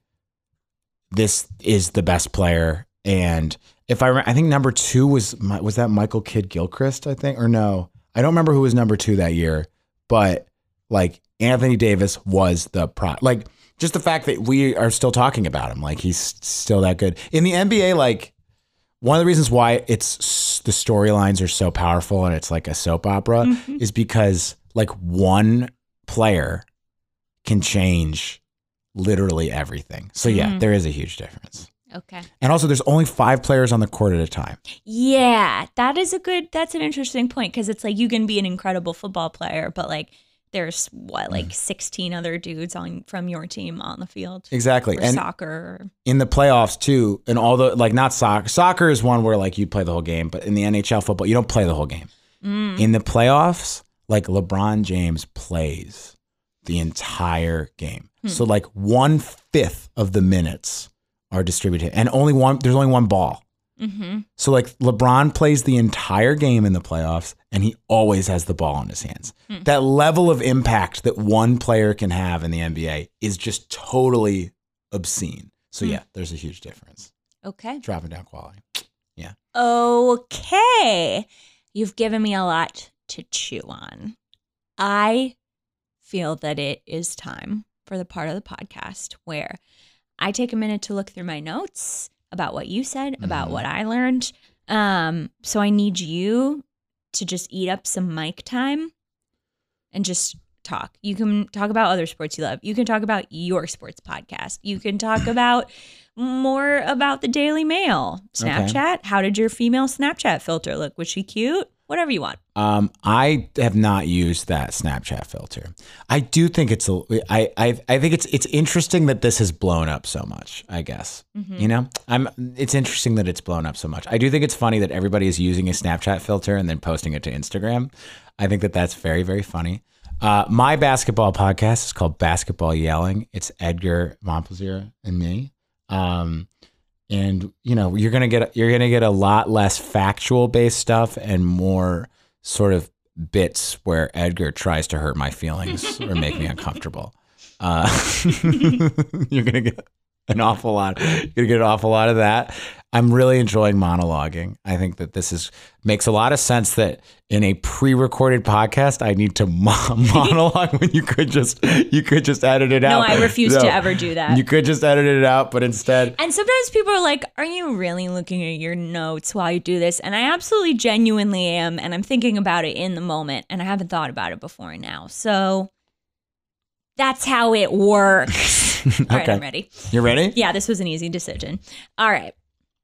this is the best player. And if I, I think number two was, was that Michael Kidd Gilchrist, I think, or no? I don't remember who was number two that year. But like Anthony Davis was the pro, like just the fact that we are still talking about him, like he's still that good in the N B A. Like one of the reasons why it's the storylines are so powerful and it's like a soap opera mm-hmm. is because like one player can change literally everything. So yeah, mm-hmm. there is a huge difference. Okay. And also there's only five players on the court at a time. Yeah, that is a good, that's an interesting point because it's like you can be an incredible football player, but like there's what, like mm. sixteen other dudes on from your team on the field. Exactly. Or and soccer. In the playoffs too, and all the, like not soccer. Soccer is one where like you play the whole game, but in the N H L football, you don't play the whole game. Mm. In the playoffs, like LeBron James plays the entire game. Hmm. So like one fifth of the minutes are distributed, and only one. There's only one ball. Mm-hmm. So like LeBron plays the entire game in the playoffs, and he always has the ball in his hands. Hmm. That level of impact that one player can have in the N B A is just totally obscene. So hmm. yeah, there's a huge difference. Okay, dropping down quality. Yeah. Okay, you've given me a lot to chew on. I feel that it is time for the part of the podcast where I take a minute to look through my notes about what you said, about mm-hmm. what I learned. Um, so I need you to just eat up some mic time and just talk. You can talk about other sports you love. You can talk about your sports podcast. You can talk about more about the Daily Mail. Snapchat. Okay. How did your female Snapchat filter look? Was she cute? Whatever you want. Um, I have not used that Snapchat filter. I do think it's a, I, I, I think it's it's interesting that this has blown up so much, I guess. Mm-hmm. You know? I'm it's interesting that it's blown up so much. I do think it's funny that everybody is using a Snapchat filter and then posting it to Instagram. I think that that's very, very funny. Uh, my basketball podcast is called Basketball Yelling. It's Edgar Montplaisir and me. Um, and you know, you're gonna get you're gonna get a lot less factual based stuff and more sort of bits where Edgar tries to hurt my feelings or make me uncomfortable. Uh, you're gonna get an awful lot. You're gonna get an awful lot of that. I'm really enjoying monologuing. I think that this is makes a lot of sense that in a pre-recorded podcast, I need to mo- monologue when you could just you could just edit it out. No, I refuse no, to ever do that. You could just edit it out, but instead. And sometimes people are like, "Are you really looking at your notes while you do this?" And I absolutely, genuinely am, and I'm thinking about it in the moment, and I haven't thought about it before now. So that's how it works. All okay. right, I'm ready. You're ready? Yeah, this was an easy decision. All right.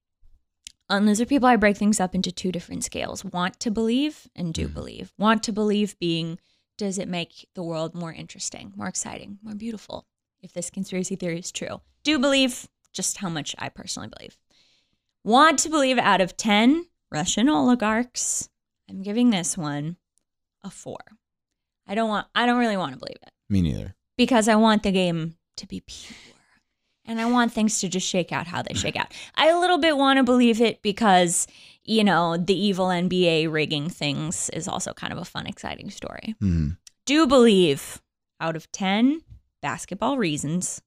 On Lizard People, I break things up into two different scales. Want to believe and do believe. Want to believe being, does it make the world more interesting, more exciting, more beautiful, if this conspiracy theory is true? Do believe, just how much I personally believe. Want to believe out of ten Russian oligarchs, I'm giving this one a four. I don't want, I don't really want to believe it. Me neither. Because I want the game to be pure. And I want things to just shake out how they shake out. I a little bit want to believe it because, you know, the evil N B A rigging things is also kind of a fun, exciting story. Mm-hmm. Do believe out of ten basketball reasons,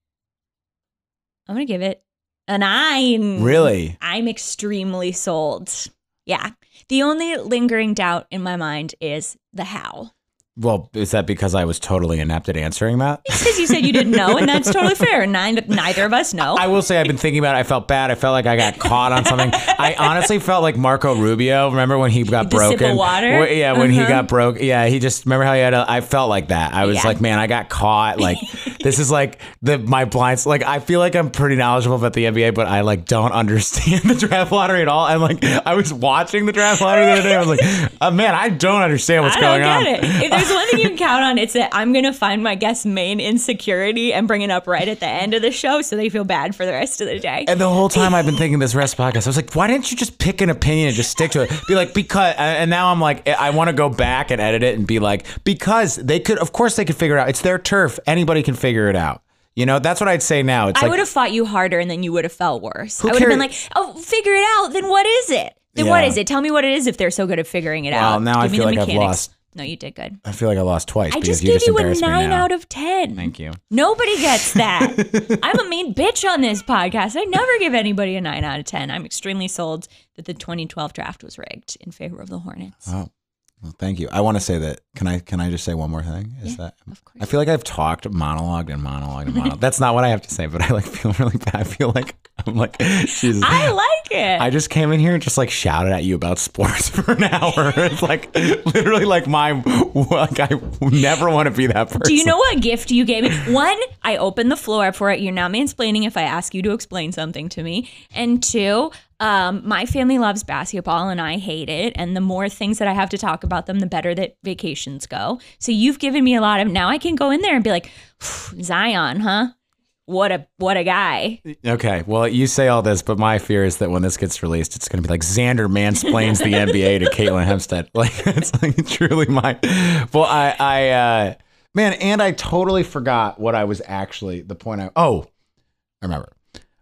I'm going to give it a nine. Really? I'm extremely sold. Yeah. The only lingering doubt in my mind is the how. Well, is that because I was totally inept at answering that? It's because you said you didn't know, and that's totally fair. Neither, neither of us know. I will say I've been thinking about it. I felt bad. I felt like I got caught on something. I honestly felt like Marco Rubio. Remember when he got the broken? Sip of water? Well, yeah, when uh-huh. he got broke. Yeah, he just, remember how he had a, I felt like that. I was yeah. like, man, I got caught. Like, this is like the my blinds. Like, I feel like I'm pretty knowledgeable about the N B A, but I like don't understand the draft lottery at all. And like, I was watching the draft lottery the other day. I was like, oh, man, I don't understand what's I going don't on. Get it. If there's one thing you can count on, it's that I'm going to find my guest's main insecurity and bring it up right at the end of the show so they feel bad for the rest of the day. And the whole time I've been thinking this rest podcast, I was like, why didn't you just pick an opinion and just stick to it? Be like, because, and now I'm like, I want to go back and edit it and be like, because they could, of course they could figure it out. It's their turf. Anybody can figure it out. You know, that's what I'd say now. It's I like, would have fought you harder and then you would have felt worse. Who I would have cares? been like, oh, figure it out. Then what is it? Then Yeah. what is it? Tell me what it is if they're so good at figuring it well, out. Well, now Give I feel me the like mechanics. I've lost. No, you did good. I feel like I lost twice. I because just you gave just you a embarrassed me nine now. out of ten. Thank you. Nobody gets that. I'm a mean bitch on this podcast. I never give anybody a nine out of ten. I'm extremely sold that the twenty twelve draft was rigged in favor of the Hornets. Oh, well, thank you. I want to say that. Can I can I just say one more thing? Is yeah, that of course. I feel like I've talked, monologued, and monologued and monologued. That's not what I have to say, but I like feel really bad. I feel like I'm like, Jesus. I like it. I just came in here and just like shouted at you about sports for an hour. It's like literally like my like I never want to be that person. Do you know what gift you gave me? One, I opened the floor up for it. You're not mansplaining if I ask you to explain something to me. And two, um, my family loves basketball and I hate it. And the more things that I have to talk about them, the better that vacations go. So you've given me a lot of, now I can go in there and be like, Zion, huh? What a what a guy. Okay, well, you say all this, but my fear is that when this gets released, it's going to be like Xander mansplains the N B A to Caitlin Hempstead. Like, it's like truly my... Well, I, I uh, man, and I totally forgot what I was actually, the point I... Oh, I remember.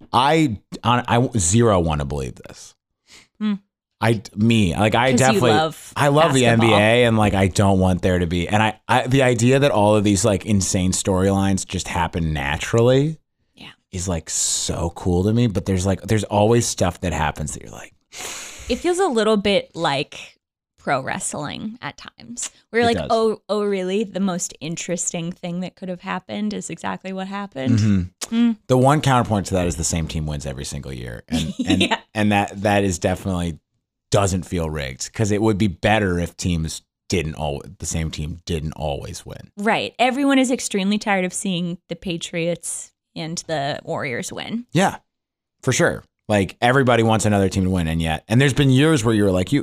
I, on, I zero want to believe this. Hmm. I, me, like I definitely, love I love basketball. the N B A and like I don't want there to be, and I, I the idea that all of these like insane storylines just happen naturally, yeah, is like so cool to me. But there's like there's always stuff that happens that you're like, it feels a little bit like pro wrestling at times. Where you're It like, does. oh, oh, really? The most interesting thing that could have happened is exactly what happened. Mm-hmm. Mm. The one counterpoint to that is the same team wins every single year, and and Yeah. and that that is definitely doesn't feel rigged, because it would be better if teams didn't all the same team didn't always win. Right. Everyone is extremely tired of seeing the Patriots and the Warriors win. Yeah, for sure. Like, everybody wants another team to win, and yet, and there's been years where you're like, you,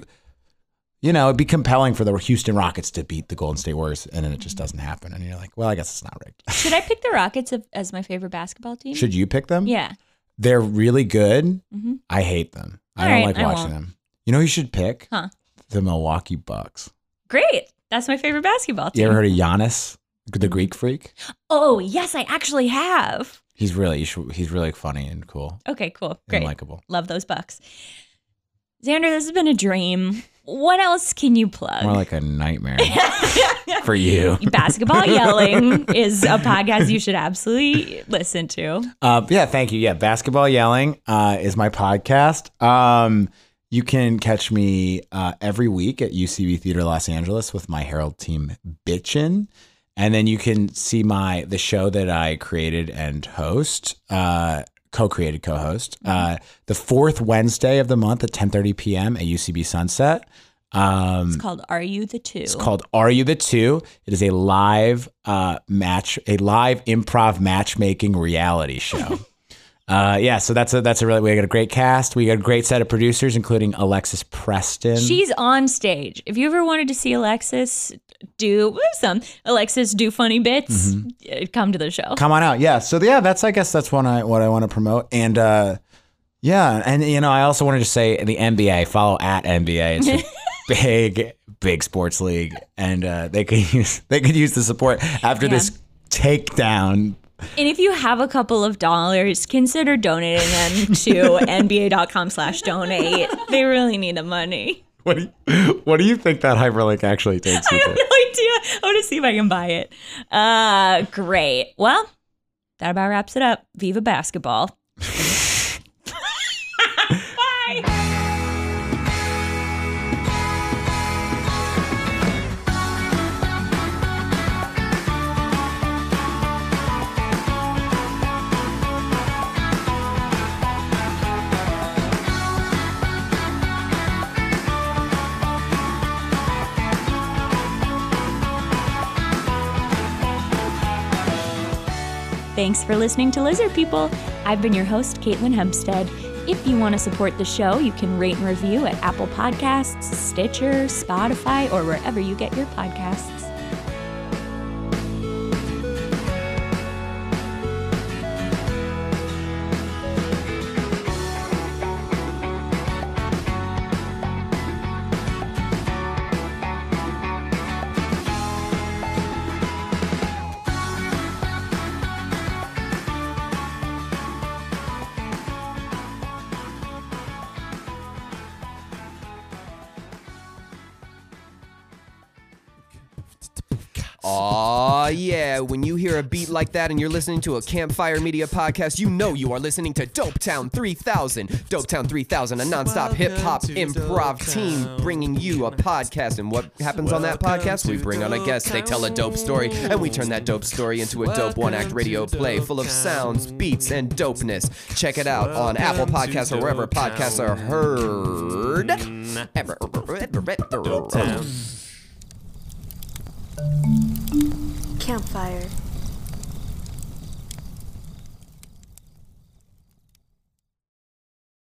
you know, it'd be compelling for the Houston Rockets to beat the Golden State Warriors, and then it just doesn't happen, and you're like, well, I guess it's not rigged. Should I pick the Rockets as my favorite basketball team? Should you pick them? Yeah. They're really good. Mm-hmm. I hate them. I All don't right, like I watching won't. them. You know who you should pick? Huh. The Milwaukee Bucks. Great. That's my favorite basketball team. You ever heard of Giannis, the Greek freak? Oh, yes, I actually have. He's really he's really funny and cool. Okay, cool. Great. And likable. Love those Bucks. Xander, this has been a dream. What else can you plug? More like a nightmare for you. Basketball Yelling is a podcast you should absolutely listen to. Uh, yeah, thank you. Yeah, Basketball Yelling uh, is my podcast. Um, you can catch me uh, every week at U C B Theater Los Angeles with my Herald team Bitchin'. And then you can see my the show that I created and host, uh, co-created, co-host, uh, the fourth Wednesday of the month at ten thirty p.m. at U C B Sunset. Um, it's called Are You the Two? It's called Are You the Two? It is a live uh, match, a live improv matchmaking reality show. Uh, yeah, so that's a that's a really we got a great cast. We got a great set of producers, including Alexis Preston. She's on stage. If you ever wanted to see Alexis do some Alexis do funny bits, mm-hmm. come to the show. Come on out. Yeah. So yeah, that's I guess that's what I what I want to promote. And uh, yeah, and you know, I also wanted to say the N B A. Follow at N B A. It's a big big sports league, and uh, they could use they could use the support after yeah. this takedown. And if you have a couple of dollars, consider donating them to N B A dot com slash donate. They really need the money. What do you, what do you think that hyperlink actually takes you I have to? no idea. I want to see if I can buy it. Uh, great. Well, that about wraps it up. Viva basketball. Bye. Thanks for listening to Lizard People. I've been your host, Caitlin Hempstead. If you want to support the show, you can rate and review at Apple Podcasts, Stitcher, Spotify, or wherever you get your podcasts. Aw, yeah, when you hear a beat like that and you're listening to a Campfire Media podcast, you know you are listening to Dopetown three thousand. Dopetown three thousand, a nonstop hip-hop improv team bringing you a podcast. And what happens on that podcast? We bring on a guest, they tell a dope story, and we turn that dope story into a dope one-act radio play full of sounds, beats, and dopeness. Check it out on Apple Podcasts or wherever podcasts are heard. Campfire.